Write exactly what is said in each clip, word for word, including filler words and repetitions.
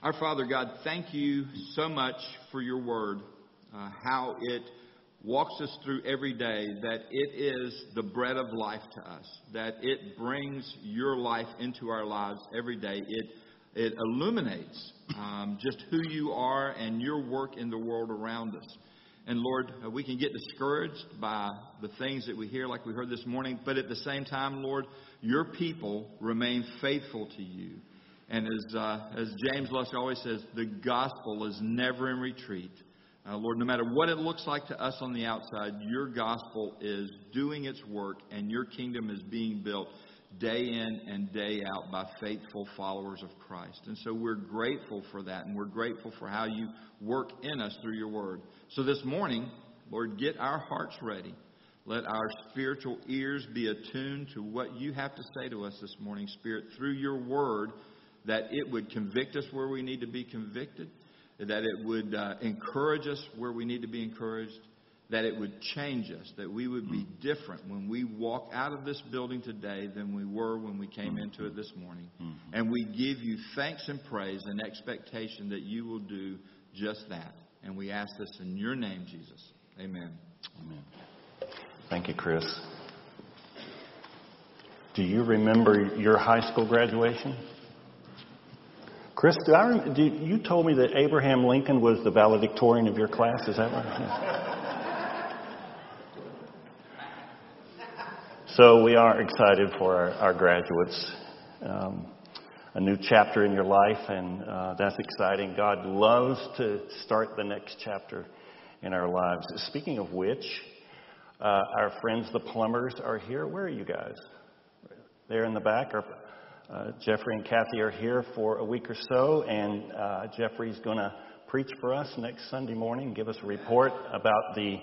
Our Father God, thank you so much for your word, uh, how it walks us through every day, that it is the bread of life to us, that it brings your life into our lives every day. It it illuminates um, just who you are and your work in the world around us. And Lord, uh, we can get discouraged by the things that we hear like we heard this morning, but at the same time, Lord, your people remain faithful to you. And as uh, as James Lusk always says, the gospel is never in retreat. Uh, Lord, no matter what it looks like to us on the outside, your gospel is doing its work and your kingdom is being built day in and day out by faithful followers of Christ. And so we're grateful for that, and we're grateful for how you work in us through your word. So this morning, Lord, get our hearts ready. Let our spiritual ears be attuned to what you have to say to us this morning, Spirit, through your word, that it would convict us where we need to be convicted, that it would uh, encourage us where we need to be encouraged, that it would change us, that we would be different when we walk out of this building today than we were when we came into it this morning. And we give you thanks and praise and expectation that you will do just that. And we ask this in your name, Jesus. Amen. Amen. Thank you, Chris. Do you remember your high school graduation? Chris, do I rem- do you told me that Abraham Lincoln was the valedictorian of your class? Is that right? Yeah. So we are excited for our, our graduates. Um, a new chapter in your life, and uh, that's exciting. God loves to start the next chapter in our lives. Speaking of which, uh, our friends the plumbers are here. Where are you guys? They're in the back. Our, uh, Jeffrey and Kathy are here for a week or so, and uh, Jeffrey's going to preach for us next Sunday morning, give us a report about the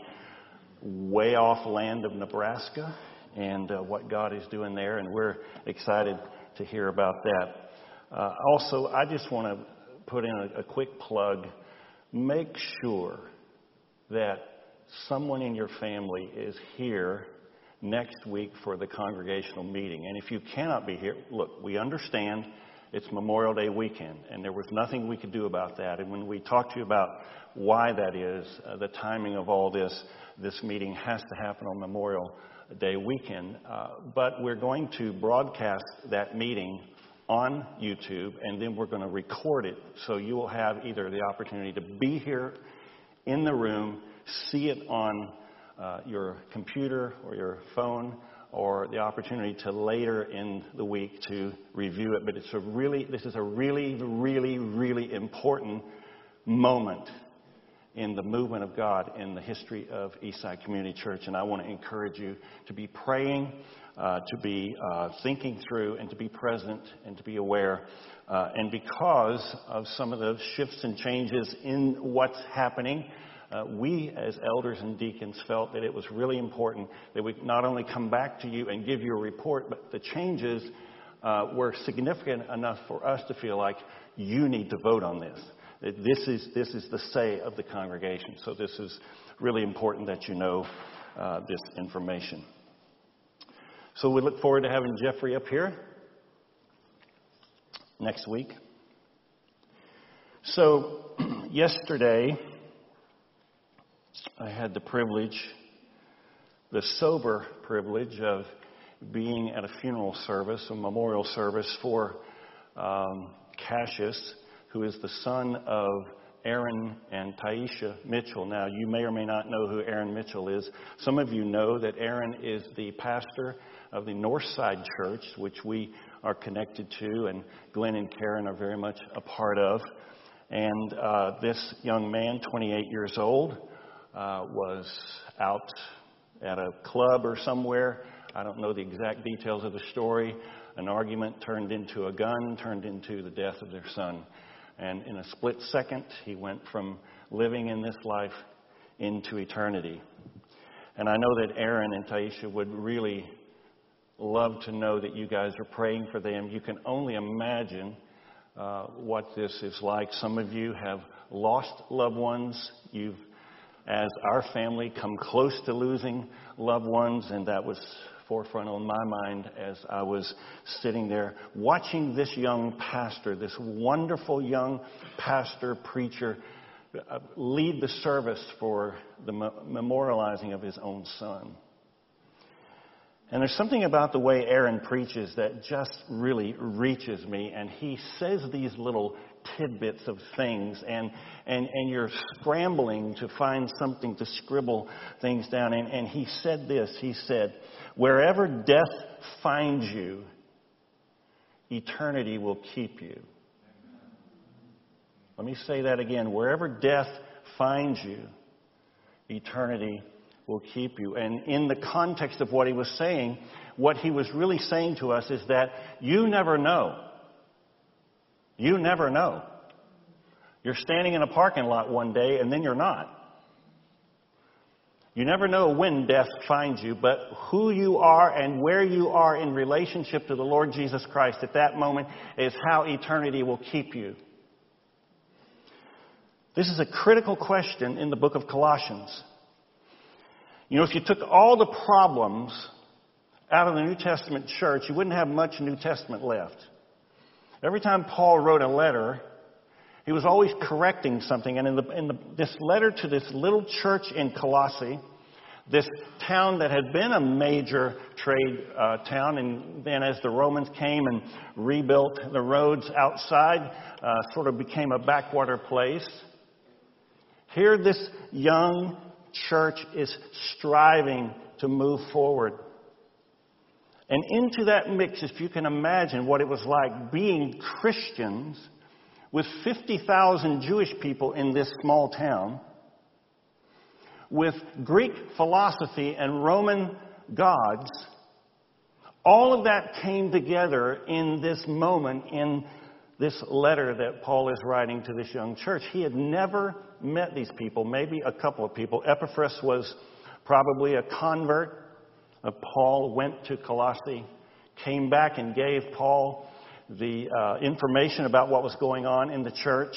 way off land of Nebraska and uh, what God is doing there, and we're excited to hear about that. Uh, also, I just want to put in a, a quick plug. Make sure that someone in your family is here next week for the congregational meeting. And if you cannot be here, look, we understand it's Memorial Day weekend, and there was nothing we could do about that. And when we talk to you about why that is, uh, the timing of all this, this meeting has to happen on Memorial Day weekend. Uh, but we're going to broadcast that meeting on YouTube, and then we're going to record it. So you will have either the opportunity to be here in the room, see it on uh, your computer or your phone, or the opportunity to later in the week to review it. But it's a really, this is a really, really, really important moment in the movement of God in the history of Eastside Community Church. And I want to encourage you to be praying, uh, to be uh, thinking through, and to be present, and to be aware. Uh, and because of some of the shifts and changes in what's happening, uh, we as elders and deacons felt that it was really important that we not only come back to you and give you a report, but the changes uh, were significant enough for us to feel like you need to vote on this. This is this is the say of the congregation. So this is really important that you know uh, this information. So we look forward to having Jeffrey up here next week. So yesterday, I had the privilege, the sober privilege of being at a funeral service, a memorial service for um, Cassius, who is the son of Aaron and Taisha Mitchell. Now, you may or may not know who Aaron Mitchell is. Some of you know that Aaron is the pastor of the Northside Church, which we are connected to, and Glenn and Karen are very much a part of. And uh, this young man, twenty-eight years old, uh, was out at a club or somewhere. I don't know the exact details of the story. An argument turned into a gun, turned into the death of their son. And in a split second, he went from living in this life into eternity. And I know that Aaron and Taisha would really love to know that you guys are praying for them. You can only imagine uh, what this is like. Some of you have lost loved ones. You've, as our family, come close to losing loved ones, and that was forefront on my mind as I was sitting there watching this young pastor, this wonderful young pastor, preacher, uh, lead the service for the memorializing of his own son. And there's something about the way Aaron preaches that just really reaches me. And he says these little tidbits of things, and and, and you're scrambling to find something to scribble things down. And, and he said this, he said, wherever death finds you, eternity will keep you. Let me say that again. Wherever death finds you, eternity will keep you. And in the context of what he was saying, what he was really saying to us is that you never know. You never know. You're standing in a parking lot one day and then you're not. You never know when death finds you, but who you are and where you are in relationship to the Lord Jesus Christ at that moment is how eternity will keep you. This is a critical question in the book of Colossians. You know, if you took all the problems out of the New Testament church, you wouldn't have much New Testament left. Every time Paul wrote a letter, he was always correcting something. And in, the, in the, this letter to this little church in Colossae, this town that had been a major trade uh, town, and then as the Romans came and rebuilt the roads outside, uh, sort of became a backwater place. Here this young church is striving to move forward. And into that mix, if you can imagine what it was like being Christians with fifty thousand Jewish people in this small town, with Greek philosophy and Roman gods, all of that came together in this moment in this letter that Paul is writing to this young church. He had never met these people, maybe a couple of people. Epaphras was probably a convert. Uh, Paul went to Colossae, came back and gave Paul the uh, information about what was going on in the church.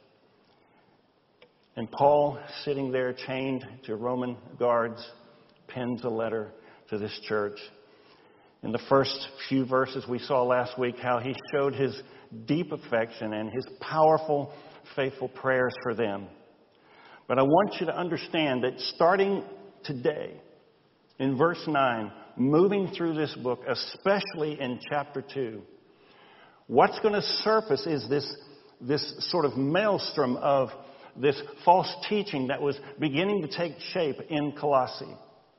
And Paul, sitting there chained to Roman guards, pens a letter to this church. In the first few verses we saw last week how he showed his deep affection and his powerful, faithful prayers for them. But I want you to understand that starting today, in verse nine, moving through this book, especially in chapter two, what's going to surface is this, this sort of maelstrom of this false teaching that was beginning to take shape in Colossae.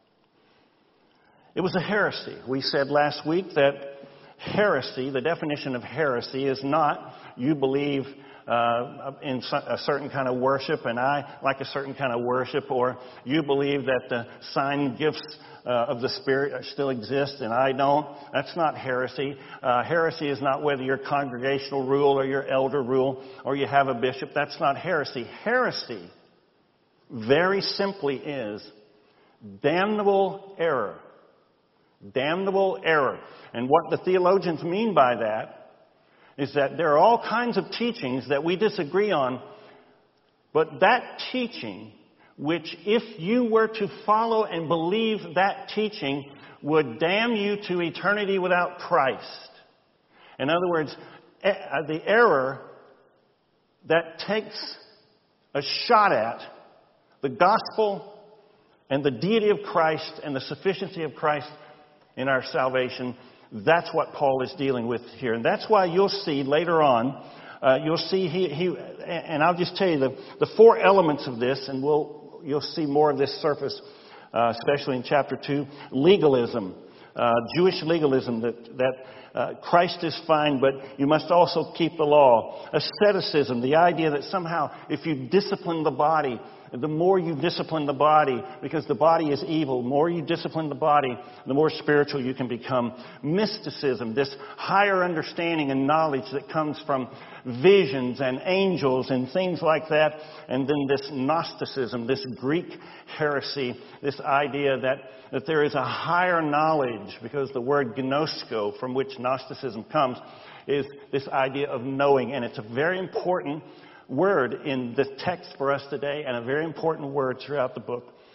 It was a heresy. We said last week that heresy, the definition of heresy, is not you believe uh, in a certain kind of worship and I like a certain kind of worship, or you believe that the sign gifts uh, of the Spirit still exist and I don't. That's not heresy. Uh, heresy is not whether you're congregational rule or you're elder rule or you have a bishop. That's not heresy. Heresy, very simply, is damnable error. Damnable error. And what the theologians mean by that is that there are all kinds of teachings that we disagree on, but that teaching, which if you were to follow and believe that teaching, would damn you to eternity without Christ. In other words, the error that takes a shot at the gospel and the deity of Christ and the sufficiency of Christ in our salvation, that's what Paul is dealing with here. And that's why you'll see later on, uh, you'll see he, he, and I'll just tell you the, the four elements of this, and we'll, you'll see more of this surface, uh, especially in chapter two. Legalism, uh, Jewish legalism, that, that uh, Christ is fine, but you must also keep the law. Asceticism, the idea that somehow if you discipline the body, the more you discipline the body, because the body is evil, the more you discipline the body, the more spiritual you can become. Mysticism, this higher understanding and knowledge that comes from visions and angels and things like that. And then this Gnosticism, this Greek heresy, this idea that, that there is a higher knowledge, because the word gnosko, from which Gnosticism comes, is this idea of knowing. And it's a very important word in the text for us today, and a very important word throughout the book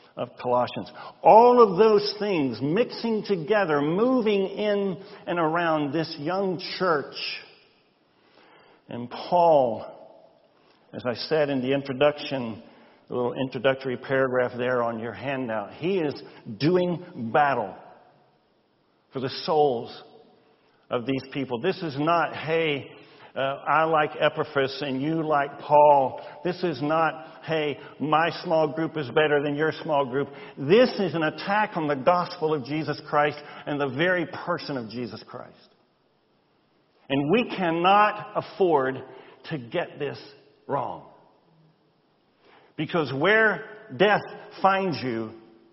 of Colossians. All of those things mixing together, moving in and around this young church. And Paul, as I said in the introduction, a little introductory paragraph there on your handout, he is doing battle for the souls of these people. This is not, hey, uh, I like Epaphras and you like Paul. This is not, hey, my small group is better than your small group. This is an attack on the gospel of Jesus Christ and the very person of Jesus Christ. And we cannot afford to get this wrong. Because where death finds you,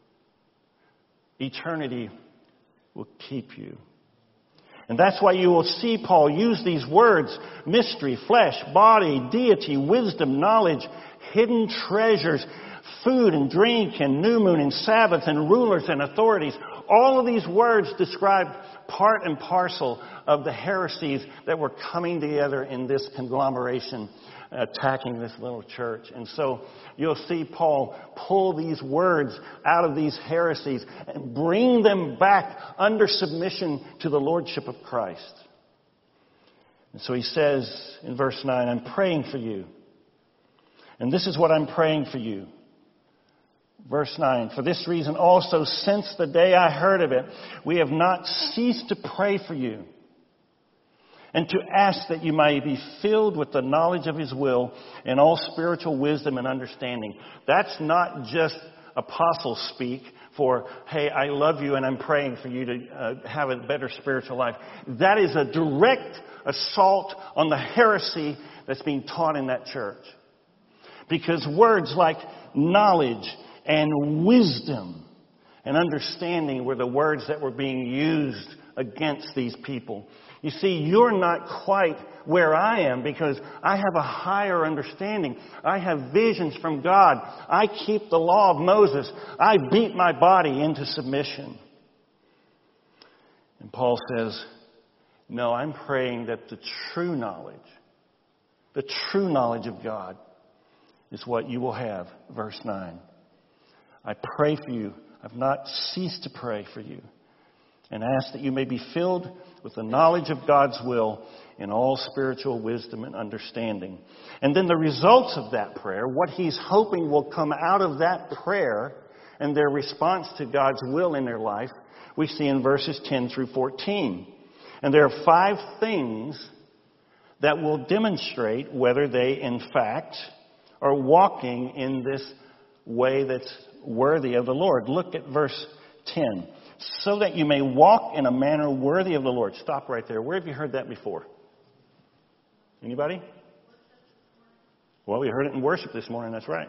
eternity will keep you. And that's why you will see Paul use these words: mystery, flesh, body, deity, wisdom, knowledge, hidden treasures, food and drink, and new moon and Sabbath, and rulers and authorities. All of these words describe part and parcel of the heresies that were coming together in this conglomeration, attacking this little church. And so you'll see Paul pull these words out of these heresies and bring them back under submission to the lordship of Christ. And so he says in verse nine, I'm praying for you. And this is what I'm praying for you. Verse nine, for this reason also, since the day I heard of it, we have not ceased to pray for you and to ask that you may be filled with the knowledge of His will and all spiritual wisdom and understanding. That's not just apostle speak for, hey, I love you and I'm praying for you to uh, have a better spiritual life. That is a direct assault on the heresy that's being taught in that church. Because words like knowledge and wisdom and understanding were the words that were being used against these people. You see, you're not quite where I am because I have a higher understanding. I have visions from God. I keep the law of Moses. I beat my body into submission. And Paul says, no, I'm praying that the true knowledge, the true knowledge of God is what you will have. Verse nine. I pray for you. I've not ceased to pray for you and ask that you may be filled with the knowledge of God's will in all spiritual wisdom and understanding. And then the results of that prayer, what he's hoping will come out of that prayer and their response to God's will in their life, we see in verses ten through fourteen. And there are five things that will demonstrate whether they, in fact, are walking in this way that's worthy of the Lord. Look at verse ten. So that you may walk in a manner worthy of the Lord. Stop right there. Where have you heard that before? Anybody? Well, we heard it in worship this morning. That's right.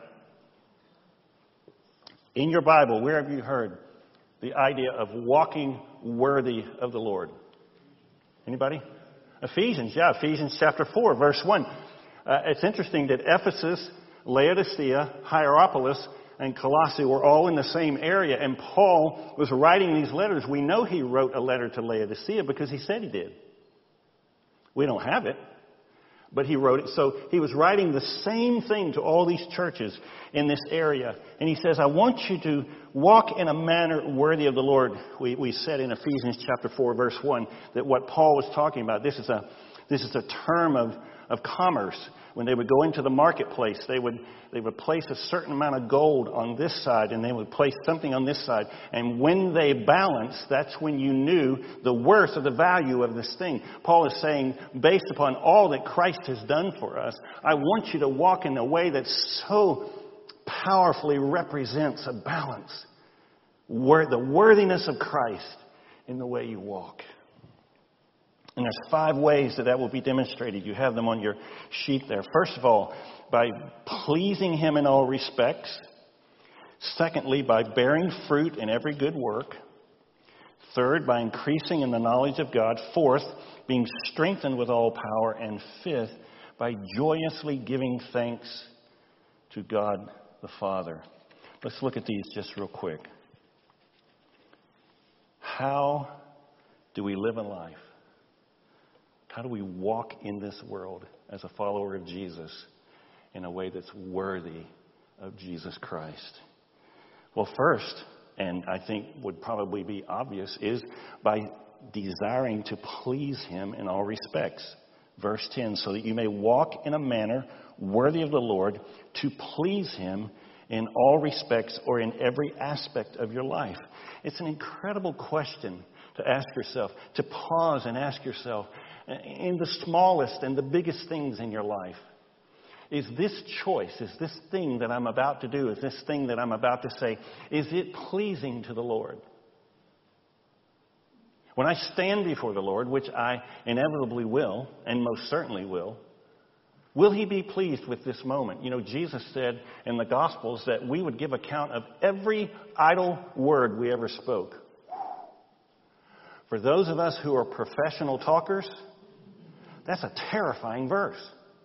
In your Bible, where have you heard the idea of walking worthy of the Lord? Anybody? Ephesians. Yeah, Ephesians chapter four, verse one. Uh, it's interesting that Ephesus, Laodicea, Hierapolis, and Colossae were all in the same area, and Paul was writing these letters. We know he wrote a letter to Laodicea because he said he did. We don't have it, but he wrote it. So he was writing the same thing to all these churches in this area. And he says, I want you to walk in a manner worthy of the Lord. We, we said in Ephesians chapter four, verse one, that what Paul was talking about, this is a, this is a term of, of commerce. When they would go into the marketplace, they would they would place a certain amount of gold on this side and they would place something on this side. And when they balanced, that's when you knew the worth or the value of this thing. Paul is saying, based upon all that Christ has done for us, I want you to walk in a way that so powerfully represents a balance. The worthiness of Christ in the way you walk. And there's five ways that that will be demonstrated. You have them on your sheet there. First of all, by pleasing Him in all respects. Secondly, by bearing fruit in every good work. Third, by increasing in the knowledge of God. Fourth, being strengthened with all power. And fifth, by joyously giving thanks to God the Father. Let's look at these just real quick. How do we live a life? How do we walk in this world as a follower of Jesus in a way that's worthy of Jesus Christ? Well, first, and I think would probably be obvious, is by desiring to please him in all respects. Verse ten, so that you may walk in a manner worthy of the Lord, to please him in all respects or in every aspect of your life. It's an incredible question to ask yourself, to pause and ask yourself, in the smallest and the biggest things in your life, is this choice, is this thing that I'm about to do, is this thing that I'm about to say, is it pleasing to the Lord? When I stand before the Lord, which I inevitably will, and most certainly will, will he be pleased with this moment? You know, Jesus said in the Gospels that we would give account of every idle word we ever spoke. For those of us who are professional talkers, that's a terrifying verse.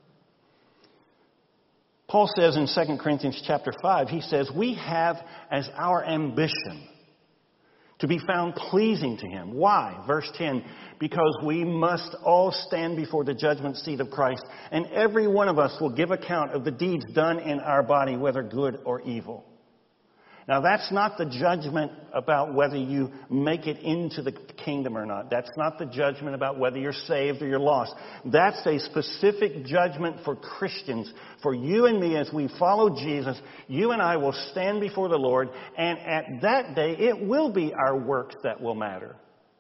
Paul says in Second Corinthians chapter five, he says, we have as our ambition to be found pleasing to him. Why? Verse ten, because we must all stand before the judgment seat of Christ, and every one of us will give account of the deeds done in our body, whether good or evil. Now, that's not the judgment about whether you make it into the kingdom or not. That's not the judgment about whether you're saved or you're lost. That's a specific judgment for Christians. For you and me, as we follow Jesus, you and I will stand before the Lord, and at that day, it will be our works that will matter.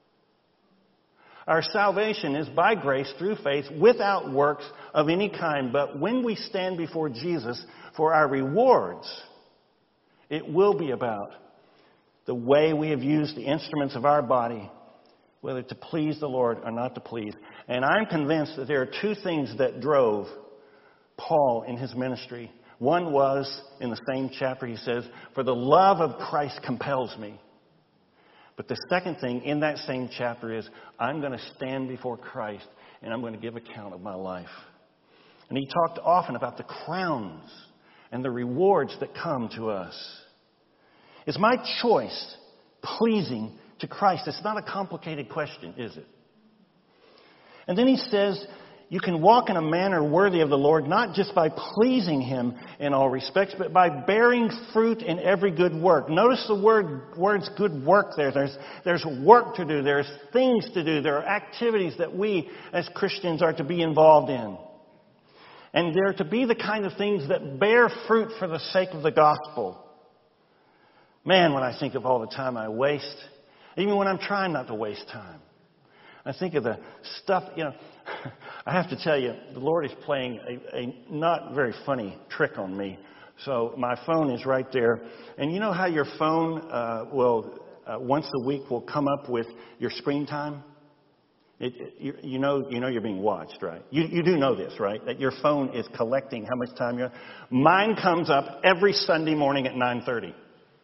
Our salvation is by grace through faith without works of any kind. But when we stand before Jesus for our rewards, it will be about the way we have used the instruments of our body, whether to please the Lord or not to please. And I'm convinced that there are two things that drove Paul in his ministry. One was, in the same chapter, he says, for the love of Christ compels me. But the second thing in that same chapter is, I'm going to stand before Christ and I'm going to give account of my life. And he talked often about the crowns and the rewards that come to us. Is my choice pleasing to Christ? It's not a complicated question, is it? And then he says, you can walk in a manner worthy of the Lord, not just by pleasing him in all respects, but by bearing fruit in every good work. Notice the word words good work there. There's, there's work to do. There's things to do. There are activities that we as Christians are to be involved in. And they're to be the kind of things that bear fruit for the sake of the gospel. Man, when I think of all the time I waste, even when I'm trying not to waste time, I think of the stuff, you know, I have to tell you, the Lord is playing a, a not very funny trick on me. So my phone is right there. And you know how your phone uh, will, uh, once a week, will come up with your screen time? It, it, you, you know, you know you're being watched, right? You, you do know this, right? That your phone is collecting how much time you're. Mine comes up every Sunday morning at nine thirty.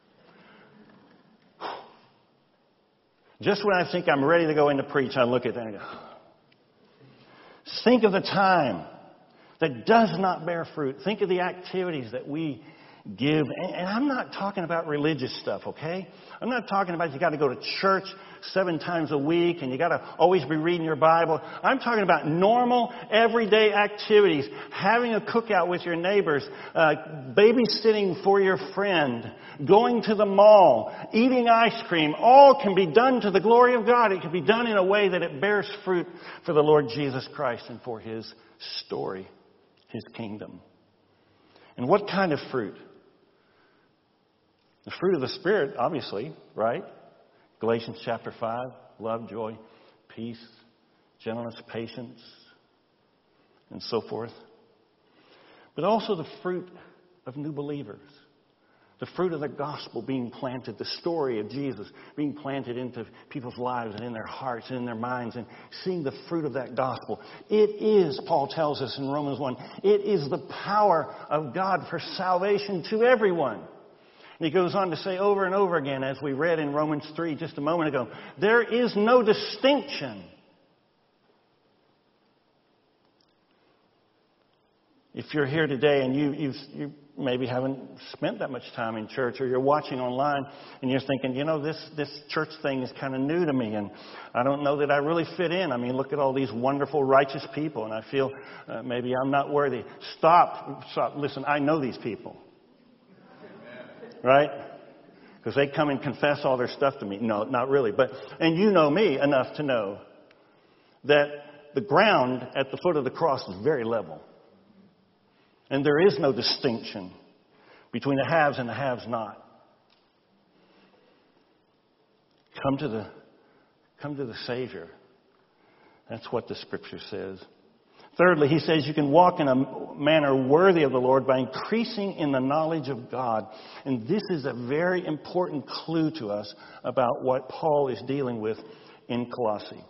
Just when I think I'm ready to go in to preach, I look at that and go, think of the time that does not bear fruit. Think of the activities that we give. And, and I'm not talking about religious stuff, okay? I'm not talking about you got to go to church seven times a week and you got to always be reading your Bible. I'm talking about normal, everyday activities. Having a cookout with your neighbors, uh, babysitting for your friend, going to the mall, eating ice cream. All can be done to the glory of God. It can be done in a way that it bears fruit for the Lord Jesus Christ and for his story, his kingdom. And what kind of fruit? The fruit of the Spirit, obviously, right? Galatians chapter five, love, joy, peace, gentleness, patience, and so forth. But also the fruit of new believers. The fruit of the gospel being planted, the story of Jesus being planted into people's lives and in their hearts and in their minds, and seeing the fruit of that gospel. It is, Paul tells us in Romans one, it is the power of God for salvation to everyone. And he goes on to say over and over again, as we read in Romans three just a moment ago, there is no distinction. If you're here today and you, you, you maybe haven't spent that much time in church, or you're watching online and you're thinking, you know, this, this church thing is kind of new to me and I don't know that I really fit in. I mean, look at all these wonderful, righteous people and I feel uh, maybe I'm not worthy. Stop. Stop. Listen, I know these people. Right? Because they come and confess all their stuff to me. No, not really. But, and you know me enough to know that the ground at the foot of the cross is very level. And there is no distinction between the haves and the haves not. Come to the, come to the Savior. That's what the Scripture says. Thirdly, he says you can walk in a manner worthy of the Lord by increasing in the knowledge of God. And this is a very important clue to us about what Paul is dealing with in Colossae.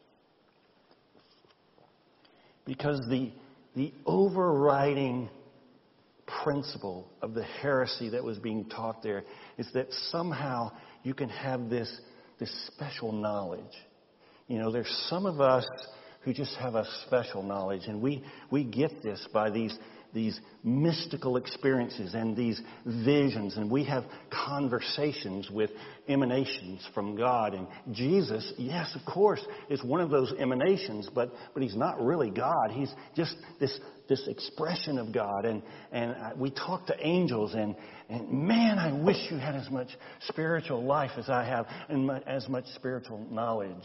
Because the, the overriding principle of the heresy that was being taught there is that somehow you can have this, this special knowledge. You know, there's some of us who just have a special knowledge, and we, we get this by these, these mystical experiences and these visions, and we have conversations with emanations from God. And Jesus, yes, of course, is one of those emanations, but, but he's not really God. He's just this, this expression of God. And, and we talk to angels, and, and man, I wish you had as much spiritual life as I have, and as much spiritual knowledge.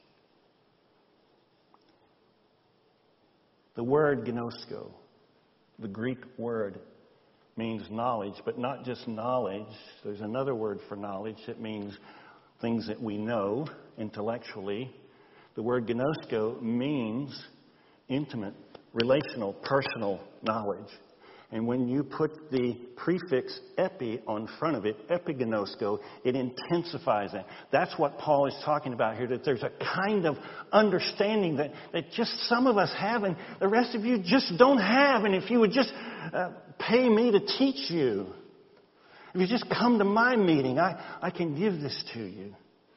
The word gnosko, the Greek word, means knowledge, but not just knowledge. There's another word for knowledge that means things that we know intellectually. The word gnosko means intimate, relational, personal knowledge. And when you put the prefix epi on front of it, epignosko, it intensifies that. That's what Paul is talking about here, that there's a kind of understanding that, that just some of us have and the rest of you just don't have. And if you would just uh, pay me to teach you, if you just come to my meeting, I, I can give this to you.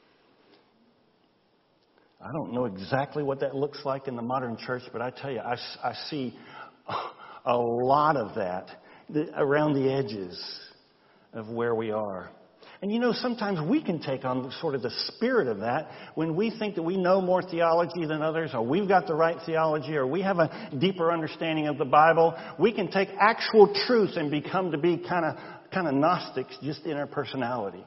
I don't know exactly what that looks like in the modern church, but I tell you, I, I see a lot of that around the edges of where we are. And you know, sometimes we can take on sort of the spirit of that when we think that we know more theology than others, or we've got the right theology, or we have a deeper understanding of the Bible. We can take actual truth and become to be kind of kind of Gnostics just in our personality.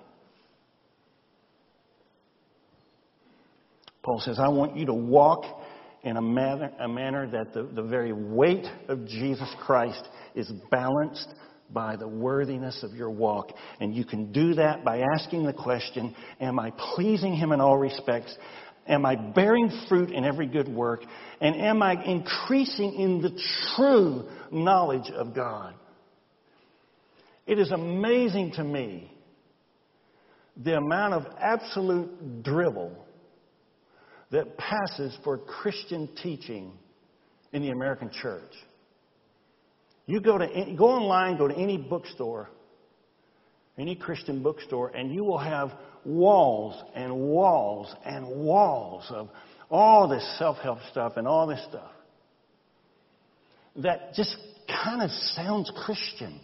Paul says, I want you to walk in a manner, a manner that the, the very weight of Jesus Christ is balanced by the worthiness of your walk. And you can do that by asking the question, am I pleasing Him in all respects? Am I bearing fruit in every good work? And am I increasing in the true knowledge of God? It is amazing to me the amount of absolute drivel that passes for Christian teaching in the American church. You go to go online, go to any bookstore, any Christian bookstore, and you will have walls and walls and walls of all this self-help stuff and all this stuff that just kind of sounds Christian.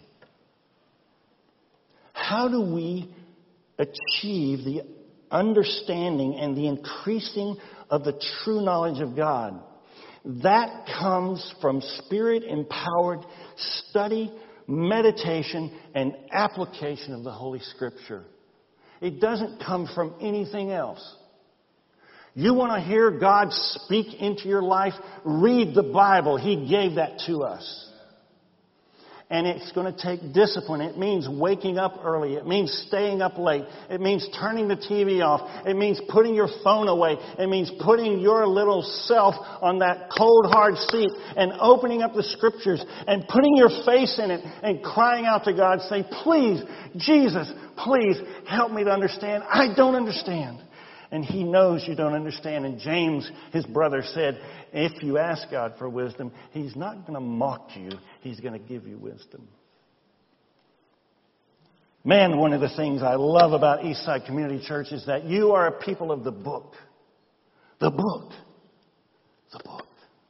How do we achieve the understanding and the increasing of the true knowledge of God? That comes from Spirit-empowered study, meditation, and application of the Holy Scripture. It doesn't come from anything else. You want to hear God speak into your life? Read the Bible. He gave that to us. And it's going to take discipline. It means waking up early. It means staying up late. It means turning the T V off. It means putting your phone away. It means putting your little self on that cold, hard seat and opening up the Scriptures and putting your face in it and crying out to God, saying, please, Jesus, please help me to understand. I don't understand. And He knows you don't understand. And James, his brother, said, if you ask God for wisdom, He's not going to mock you. He's going to give you wisdom. Man, one of the things I love about Eastside Community Church is that you are a people of the book. The book. The book.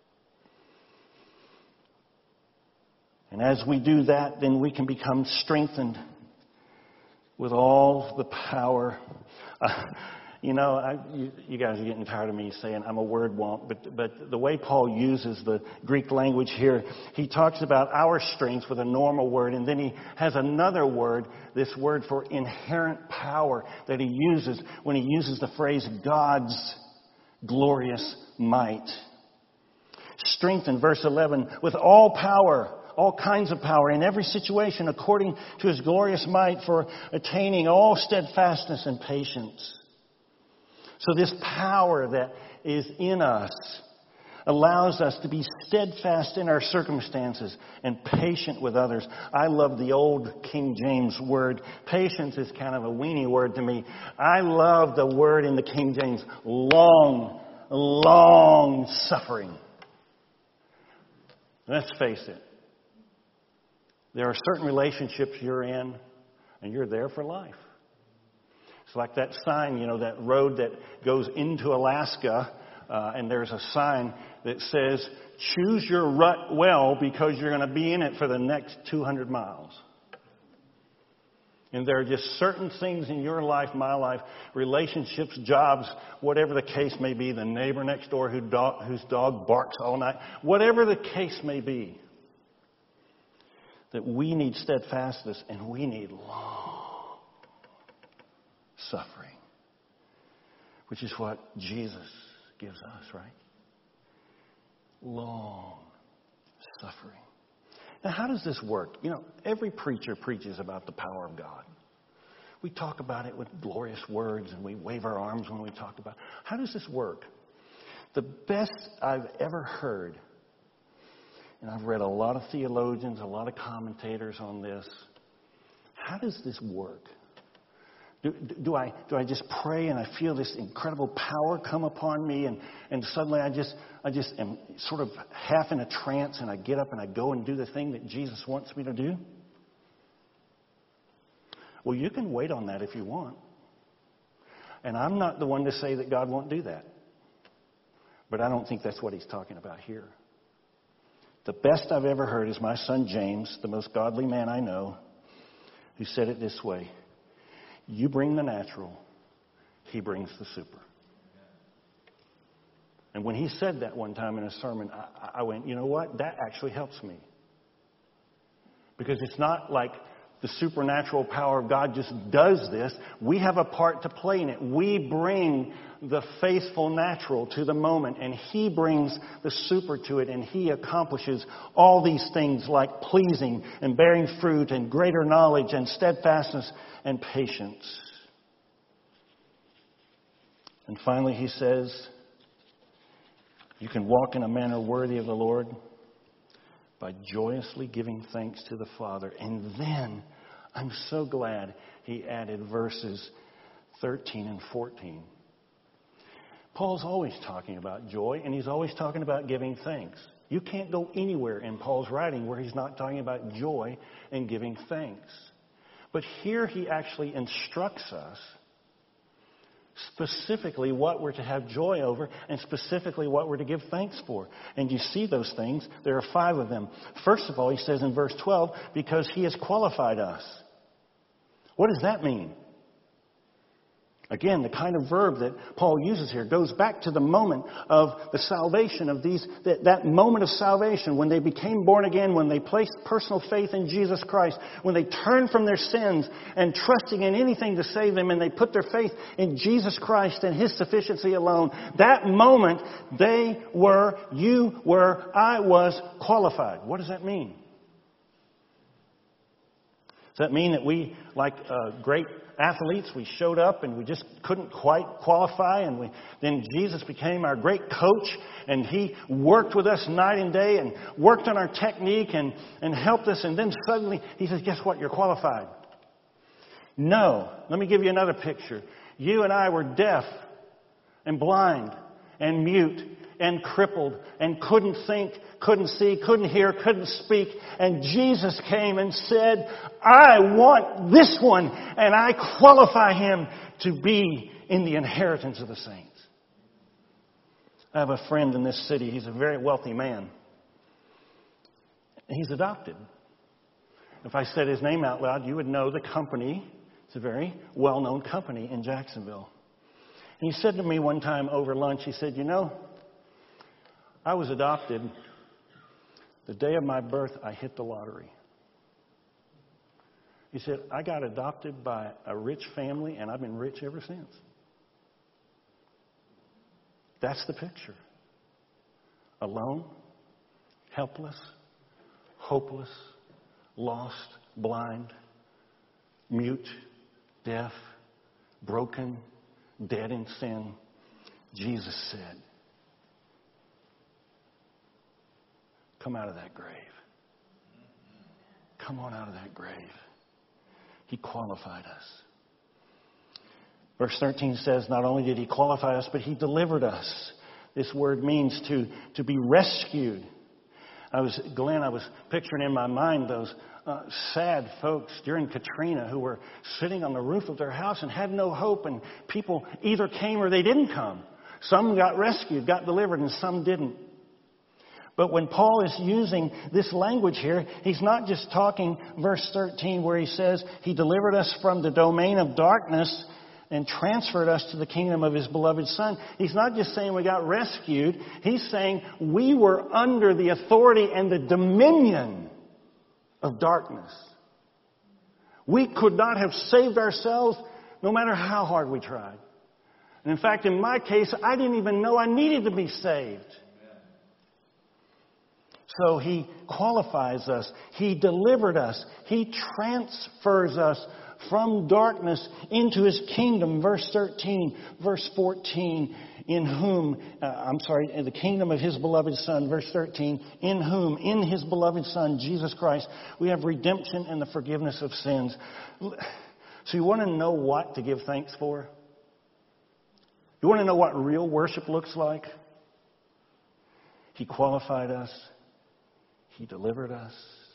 And as we do that, then we can become strengthened with all the power. Uh, You know, I, you, you guys are getting tired of me saying I'm a word wonk, but, but the way Paul uses the Greek language here, he talks about our strengths with a normal word, and then he has another word, this word for inherent power, that he uses when he uses the phrase God's glorious might. Strength in verse eleven, with all power, all kinds of power in every situation according to his glorious might for attaining all steadfastness and patience. So this power that is in us allows us to be steadfast in our circumstances and patient with others. I love the old King James word. Patience is kind of a weenie word to me. I love the word in the King James, long, long suffering. Let's face it. There are certain relationships you're in, and you're there for life. It's like that sign, you know, that road that goes into Alaska, uh, and there's a sign that says, choose your rut well because you're going to be in it for the next two hundred miles. And there are just certain things in your life, my life, relationships, jobs, whatever the case may be, the neighbor next door who dog, whose dog barks all night, whatever the case may be, that we need steadfastness and we need long suffering, which is what Jesus gives us, right? Long suffering. Now, how does this work? You know, every preacher preaches about the power of God. We talk about it with glorious words and we wave our arms when we talk about it. How does this work? The best I've ever heard, and I've read a lot of theologians, a lot of commentators on this, how does this work? Do, do I do I just pray and I feel this incredible power come upon me and, and suddenly I just I just am sort of half in a trance and I get up and I go and do the thing that Jesus wants me to do? Well, you can wait on that if you want. And I'm not the one to say that God won't do that. But I don't think that's what he's talking about here. The best I've ever heard is my son James, the most godly man I know, who said it this way. You bring the natural, he brings the super. And when he said that one time in a sermon, I, I went, you know what? That actually helps me. Because it's not like the supernatural power of God just does this. We have a part to play in it. We bring the faithful natural to the moment, and he brings the super to it, and he accomplishes all these things like pleasing and bearing fruit and greater knowledge and steadfastness and patience. And finally he says, you can walk in a manner worthy of the Lord by joyously giving thanks to the Father. And then, I'm so glad he added verses thirteen and fourteen. Paul's always talking about joy, and he's always talking about giving thanks. You can't go anywhere in Paul's writing where he's not talking about joy and giving thanks. But here he actually instructs us specifically what we're to have joy over and specifically what we're to give thanks for. And you see those things. There are five of them. First of all, he says in verse twelve, because he has qualified us. What does that mean? Again, the kind of verb that Paul uses here goes back to the moment of the salvation of these, that, that moment of salvation when they became born again, when they placed personal faith in Jesus Christ, when they turned from their sins and trusting in anything to save them, and they put their faith in Jesus Christ and his sufficiency alone. That moment, they were, you were, I was qualified. What does that mean? Does that mean that we, like uh, great athletes, we showed up and we just couldn't quite qualify, and we, then Jesus became our great coach, and he worked with us night and day and worked on our technique and, and helped us, and then suddenly he says, guess what, you're qualified. No. Let me give you another picture. You and I were deaf and blind and mute and crippled and couldn't think, couldn't see, couldn't hear, couldn't speak. And Jesus came and said, I want this one, and I qualify him to be in the inheritance of the saints. I have a friend in this city. He's a very wealthy man. He's adopted. If I said his name out loud, you would know the company. It's a very well-known company in Jacksonville. He said to me one time over lunch, he said, you know, I was adopted. The day of my birth, I hit the lottery. He said, I got adopted by a rich family, and I've been rich ever since. That's the picture. Alone, helpless, hopeless, lost, blind, mute, deaf, broken, dead in sin. Jesus said, come out of that grave. Come on out of that grave. He qualified us. Verse thirteen says, not only did he qualify us, but he delivered us. This word means to, to be rescued. I was, Glenn, I was picturing in my mind those uh, sad folks during Katrina who were sitting on the roof of their house and had no hope, and people either came or they didn't come. Some got rescued, got delivered, and some didn't. But when Paul is using this language here, he's not just talking, verse thirteen, where he says he delivered us from the domain of darkness and transferred us to the kingdom of his beloved Son. He's not just saying we got rescued. He's saying we were under the authority and the dominion of darkness. We could not have saved ourselves no matter how hard we tried. And in fact, in my case, I didn't even know I needed to be saved. So he qualifies us. He delivered us. He transfers us from darkness into his kingdom. Verse thirteen, verse fourteen, in whom, uh, I'm sorry, in the kingdom of his beloved Son. Verse thirteen, in whom, in his beloved Son, Jesus Christ, we have redemption and the forgiveness of sins. So you want to know what to give thanks for? You want to know what real worship looks like? He qualified us. He delivered us.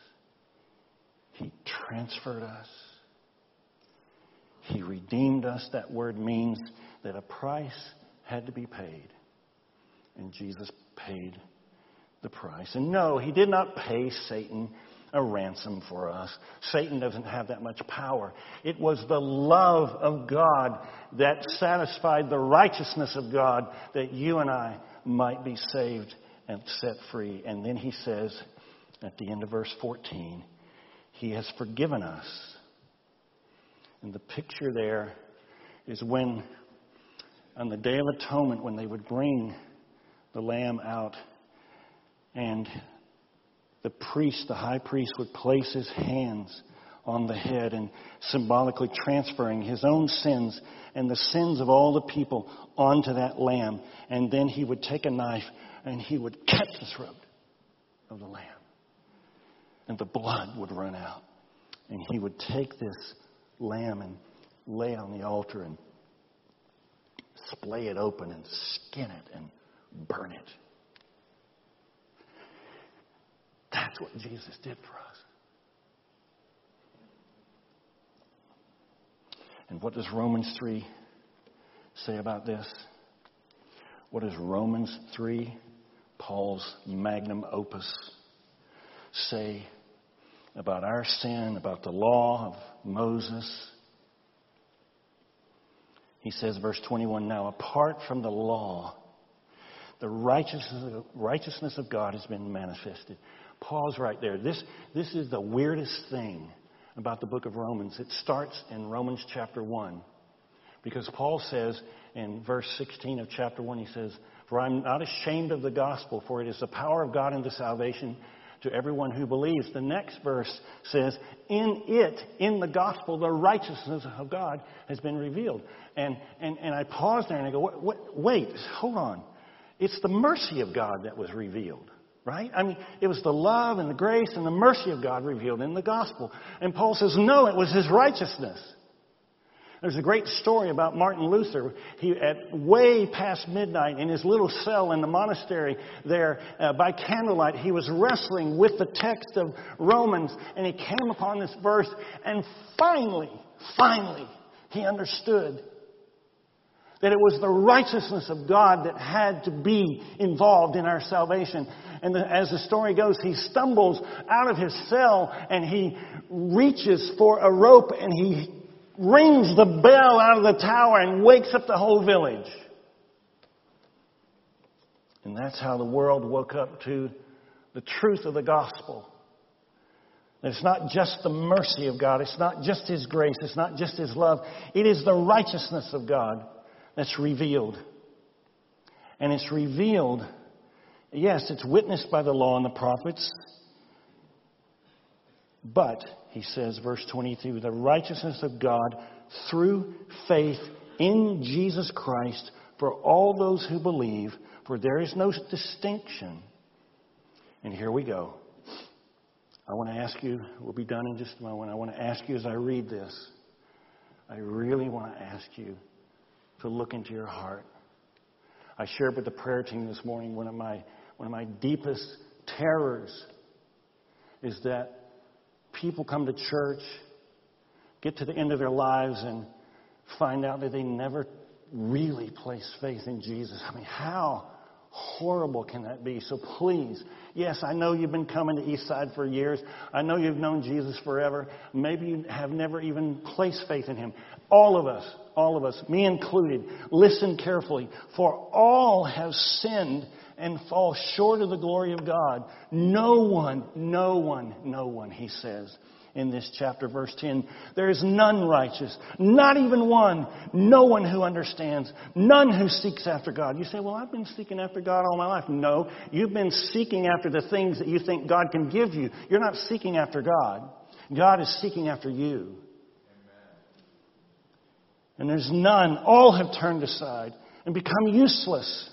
He transferred us. He redeemed us. That word means that a price had to be paid. And Jesus paid the price. And no, he did not pay Satan a ransom for us. Satan doesn't have that much power. It was the love of God that satisfied the righteousness of God that you and I might be saved and set free. And then he says, at the end of verse fourteen, he has forgiven us. And the picture there is when, on the Day of Atonement, when they would bring the lamb out, and the priest, the high priest, would place his hands on the head and symbolically transferring his own sins and the sins of all the people onto that lamb. And then he would take a knife and he would cut the throat of the lamb. And the blood would run out. And he would take this lamb and lay it on the altar and splay it open and skin it and burn it. That's what Jesus did for us. And what does Romans three say about this? What does Romans three, Paul's magnum opus, say about our sin, about the law of Moses? He says, verse twenty-one, now apart from the law, the righteousness of, righteousness of God has been manifested. Paul's right there. This, this is the weirdest thing about the book of Romans. It starts in Romans chapter one. Because Paul says in verse sixteen of chapter one, he says, for I'm not ashamed of the gospel, for it is the power of God unto salvation to everyone who believes. The next verse says, in it, in the gospel, the righteousness of God has been revealed. And and, and I pause there and I go, what, what, wait, hold on. It's the mercy of God that was revealed. Right? I mean, it was the love and the grace and the mercy of God revealed in the gospel. And Paul says, no, it was his righteousness. There's a great story about Martin Luther. He, at way past midnight in his little cell in the monastery there uh, by candlelight, he was wrestling with the text of Romans, and he came upon this verse, and finally, finally, he understood that it was the righteousness of God that had to be involved in our salvation. And the, as the story goes, he stumbles out of his cell and he reaches for a rope and he rings the bell out of the tower and wakes up the whole village. And that's how the world woke up to the truth of the gospel. It's not just the mercy of God. It's not just His grace. It's not just His love. It is the righteousness of God that's revealed. And it's revealed, yes, it's witnessed by the law and the prophets. But, he says, verse twenty-two, the righteousness of God through faith in Jesus Christ for all those who believe, for there is no distinction. And here we go. I want to ask you, we'll be done in just a moment. I want to ask you as I read this, I really want to ask you to look into your heart. I shared with the prayer team this morning, one of my, one of my deepest terrors is that people come to church, get to the end of their lives, and find out that they never really placed faith in Jesus. I mean, how horrible can that be? So please, yes, I know you've been coming to Eastside for years. I know you've known Jesus forever. Maybe you have never even placed faith in Him. All of us, all of us, me included, listen carefully. For all have sinned and fall short of the glory of God. No one, no one, no one, he says in this chapter, verse ten. There is none righteous, not even one. No one who understands, none who seeks after God. You say, well, I've been seeking after God all my life. No, you've been seeking after the things that you think God can give you. You're not seeking after God. God is seeking after you. And there's none. All have turned aside and become useless.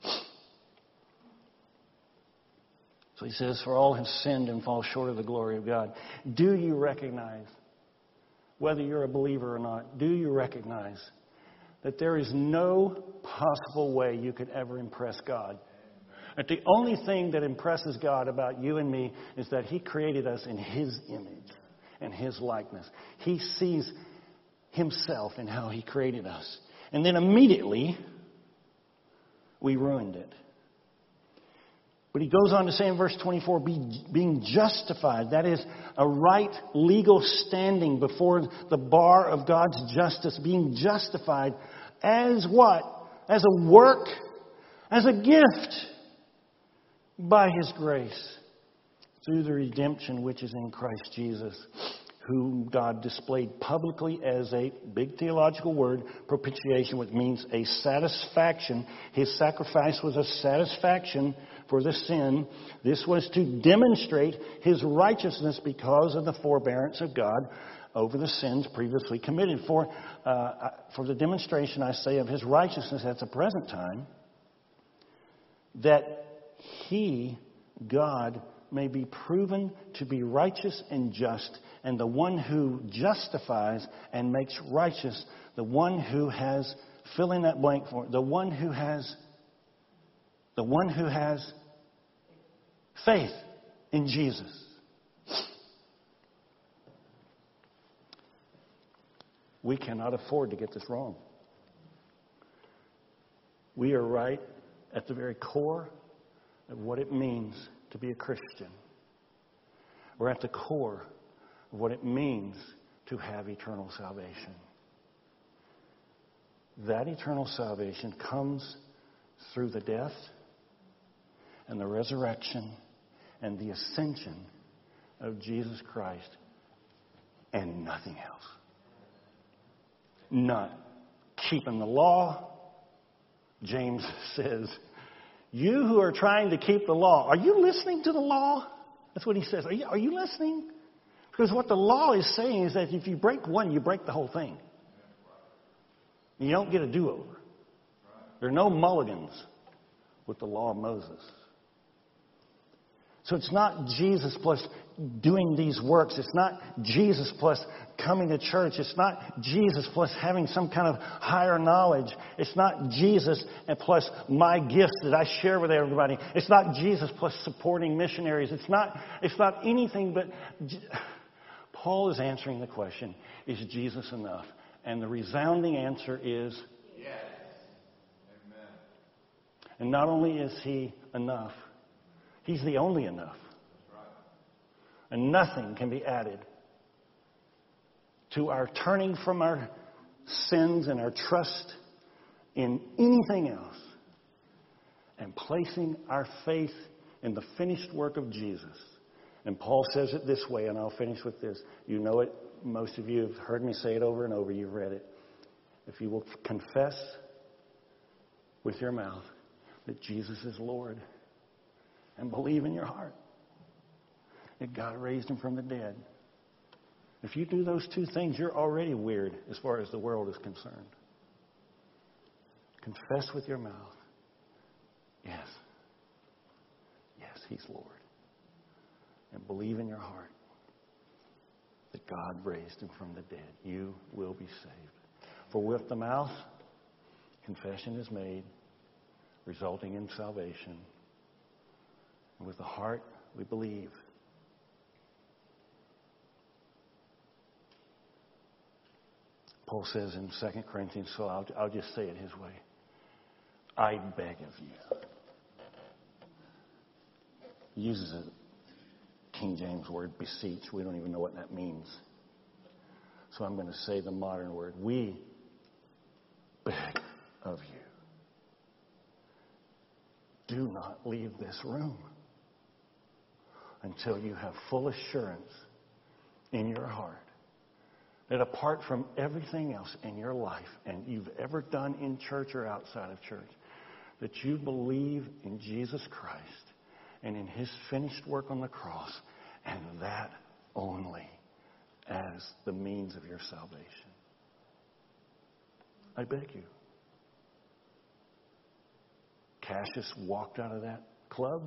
So he says, for all have sinned and fall short of the glory of God. Do you recognize, whether you're a believer or not, do you recognize that there is no possible way you could ever impress God? That the only thing that impresses God about you and me is that He created us in His image and His likeness. He sees Himself in how He created us. And then immediately, we ruined it. But he goes on to say in verse twenty-four, be, being justified, that is a right legal standing before the bar of God's justice, being justified as what? As a work, as a gift by His grace through the redemption which is in Christ Jesus, whom God displayed publicly as a big theological word, propitiation, which means a satisfaction. His sacrifice was a satisfaction for the sin. This was to demonstrate His righteousness because of the forbearance of God over the sins previously committed. For, uh, for the demonstration, I say, of His righteousness at the present time, that He, God, may be proven to be righteous and just, and the one who justifies and makes righteous, the one who has, fill in that blank for, the one who has, the one who has faith in Jesus. We cannot afford to get this wrong. We are right at the very core of what it means to be a Christian. We're at the core of what it means to have eternal salvation. That eternal salvation comes through the death and the resurrection and the ascension of Jesus Christ and nothing else. Not keeping the law. James says, you who are trying to keep the law, are you listening to the law? That's what he says. Are you, are you listening? Because what the law is saying is that if you break one, you break the whole thing. You don't get a do-over. There are no mulligans with the law of Moses. So it's not Jesus plus doing these works. It's not Jesus plus coming to church. It's not Jesus plus having some kind of higher knowledge. It's not Jesus and plus my gifts that I share with everybody. It's not Jesus plus supporting missionaries. It's not, it's not anything but... Paul is answering the question, is Jesus enough? And the resounding answer is yes. Amen. And not only is He enough, He's the only enough. And nothing can be added to our turning from our sins and our trust in anything else and placing our faith in the finished work of Jesus. And Paul says it this way, and I'll finish with this. You know it. Most of you have heard me say it over and over. You've read it. If you will confess with your mouth that Jesus is Lord and believe in your heart that God raised him from the dead. If you do those two things, you're already weird as far as the world is concerned. Confess with your mouth. Yes. Yes, he's Lord. And believe in your heart that God raised him from the dead. You will be saved. For with the mouth, confession is made, resulting in salvation. And with the heart, we believe. Paul says in Second Corinthians, so I'll, I'll just say it his way. I beg of you. He uses a King James word, beseech. We don't even know what that means. So I'm going to say the modern word. We beg of you. Do not leave this room until you have full assurance in your heart that apart from everything else in your life and you've ever done in church or outside of church, that you believe in Jesus Christ and in his finished work on the cross, and that only as the means of your salvation. I beg you. Cassius walked out of that club.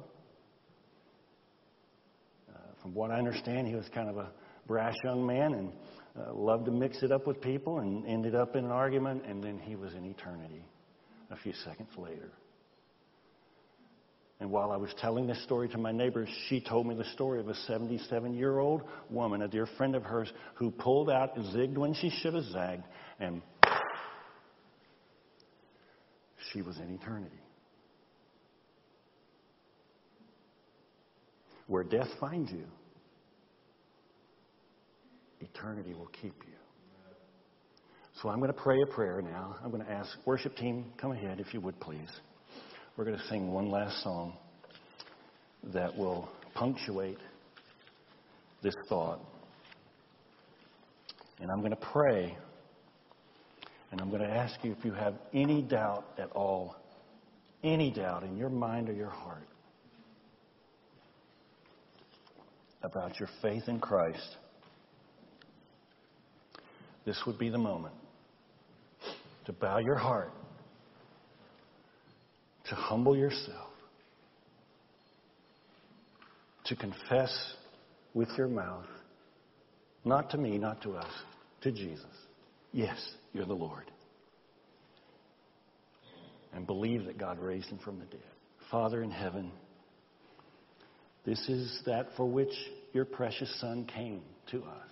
Uh, from what I understand, he was kind of a brash young man and uh, loved to mix it up with people and ended up in an argument, and then he was in eternity a few seconds later. And while I was telling this story to my neighbors, she told me the story of a seventy-seven-year-old woman, a dear friend of hers, who pulled out and zigged when she should have zagged, and she was in eternity. Where death finds you, eternity will keep you. So I'm going to pray a prayer now. I'm going to ask worship team, come ahead if you would please. We're going to sing one last song that will punctuate this thought. And I'm going to pray, and I'm going to ask you if you have any doubt at all, any doubt in your mind or your heart about your faith in Christ, this would be the moment to bow your heart, to humble yourself, to confess with your mouth, not to me, not to us, to Jesus. Yes, you're the Lord. And believe that God raised him from the dead. Father in heaven, this is that for which your precious Son came to us.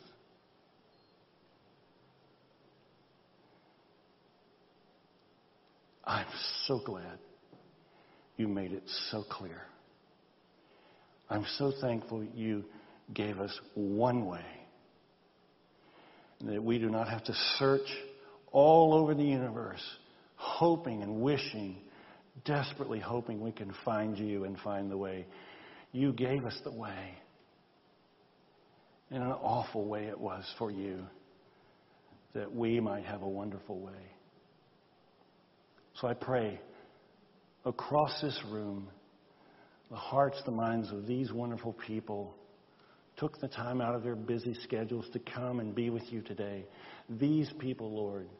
I'm so glad you made it so clear. I'm so thankful you gave us one way, and that we do not have to search all over the universe, hoping and wishing, desperately hoping we can find you and find the way. You gave us the way. In an awful way it was for you, that we might have a wonderful way. So I pray, across this room, the hearts, the minds of these wonderful people took the time out of their busy schedules to come and be with you today. These people, Lord,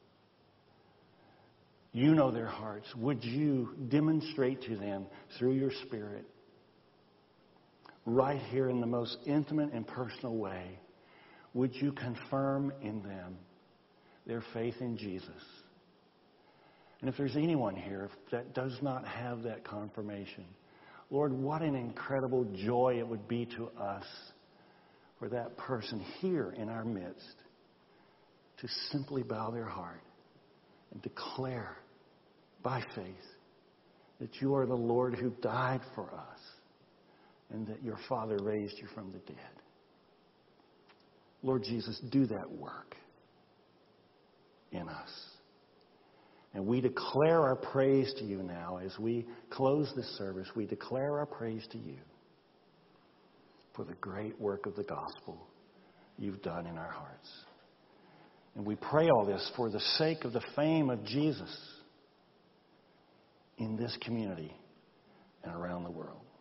you know their hearts. Would you demonstrate to them through your Spirit, right here in the most intimate and personal way, would you confirm in them their faith in Jesus? And if there's anyone here that does not have that confirmation, Lord, what an incredible joy it would be to us for that person here in our midst to simply bow their heart and declare by faith that you are the Lord who died for us and that your Father raised you from the dead. Lord Jesus, do that work in us. And we declare our praise to you now as we close this service. We declare our praise to you for the great work of the gospel you've done in our hearts. And we pray all this for the sake of the fame of Jesus in this community and around the world.